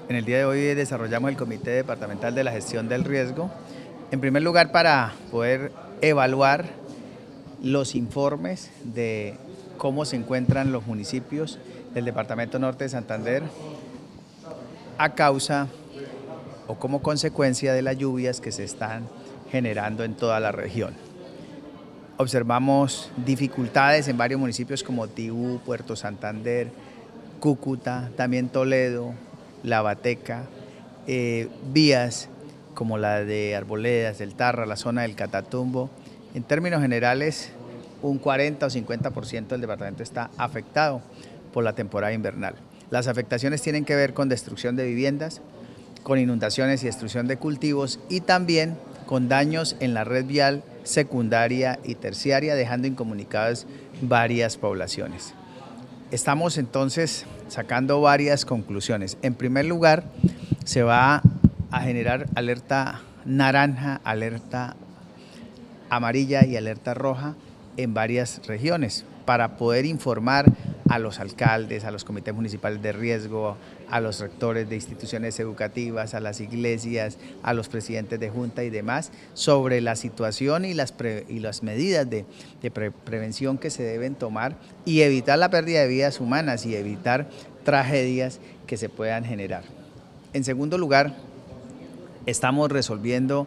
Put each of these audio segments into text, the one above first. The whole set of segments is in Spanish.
En el día de hoy desarrollamos el Comité Departamental de la Gestión del Riesgo, en primer lugar para poder evaluar los informes de cómo se encuentran los municipios del Departamento Norte de Santander a causa o como consecuencia de las lluvias que se están generando en toda la región. Observamos dificultades en varios municipios como Tibú, Puerto Santander, Cúcuta, también Toledo, La Bateca, vías como la de Arboledas, del Tarra, la zona del Catatumbo. En términos generales, un 40 o 50% del departamento está afectado por la temporada invernal. Las afectaciones tienen que ver con destrucción de viviendas, con inundaciones y destrucción de cultivos y también con daños en la red vial secundaria y terciaria, dejando incomunicadas varias poblaciones. Estamos entonces sacando varias conclusiones. En primer lugar, se va a generar alerta naranja, alerta amarilla y alerta roja en varias regiones para poder informar a los alcaldes, a los comités municipales de riesgo, a los rectores de instituciones educativas, a las iglesias, a los presidentes de junta y demás, sobre la situación y las medidas de prevención que se deben tomar y evitar la pérdida de vidas humanas y evitar tragedias que se puedan generar. En segundo lugar, estamos resolviendo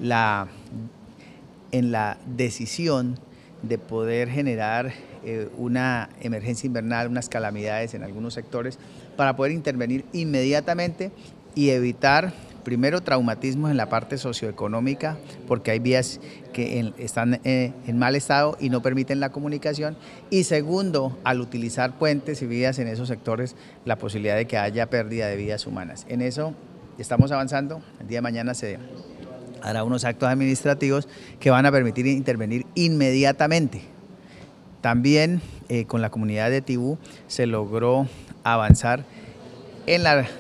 en la decisión de poder generar una emergencia invernal, unas calamidades en algunos sectores, para poder intervenir inmediatamente y evitar, primero, traumatismos en la parte socioeconómica, porque hay vías que están en mal estado y no permiten la comunicación, y segundo, al utilizar puentes y vías en esos sectores, la posibilidad de que haya pérdida de vidas humanas. En eso estamos avanzando. El día de mañana se hará unos actos administrativos que van a permitir intervenir inmediatamente. También con la comunidad de Tibú se logró avanzar en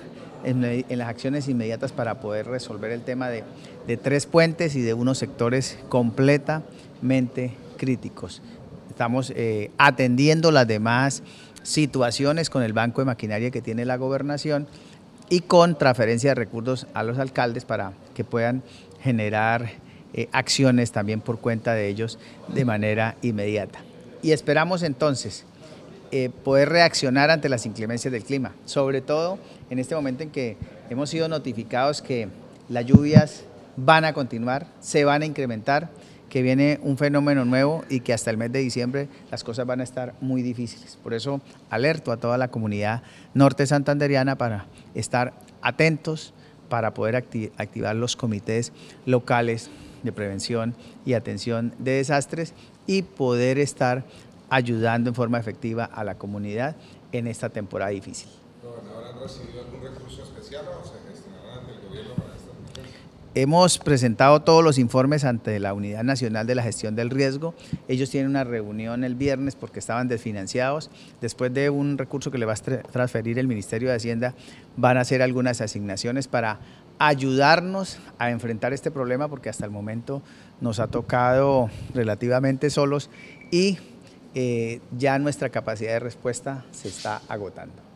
las acciones inmediatas para poder resolver el tema de 3 puentes y de unos sectores completamente críticos. Estamos atendiendo las demás situaciones con el banco de maquinaria que tiene la gobernación y con transferencia de recursos a los alcaldes para que puedan generar acciones también por cuenta de ellos de manera inmediata. Y esperamos entonces poder reaccionar ante las inclemencias del clima, sobre todo en este momento en que hemos sido notificados que las lluvias van a continuar, se van a incrementar, que viene un fenómeno nuevo y que hasta el mes de diciembre las cosas van a estar muy difíciles. Por eso alerto a toda la comunidad norte santanderiana para estar atentos, para poder activar los comités locales de prevención y atención de desastres y poder estar ayudando en forma efectiva a la comunidad en esta temporada difícil. ¿Gobernador, han recibido algún recurso especial o se gestionará ante el gobierno para esta emergencia? Hemos presentado todos los informes ante la Unidad Nacional de la Gestión del Riesgo. Ellos tienen una reunión el viernes porque estaban desfinanciados. Después de un recurso que le va a transferir el Ministerio de Hacienda, van a hacer algunas asignaciones para ayudarnos a enfrentar este problema, porque hasta el momento nos ha tocado relativamente solos y ya nuestra capacidad de respuesta se está agotando.